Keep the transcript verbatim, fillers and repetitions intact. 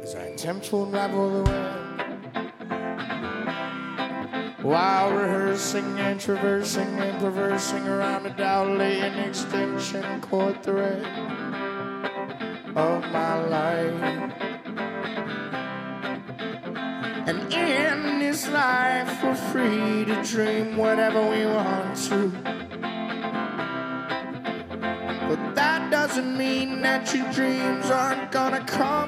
as I attempt to unravel the web, while rehearsing and traversing and perversing around a dowling extension cord thread of my life. And in this life we're free to dream whatever we want to, but that doesn't mean that your dreams aren't gonna come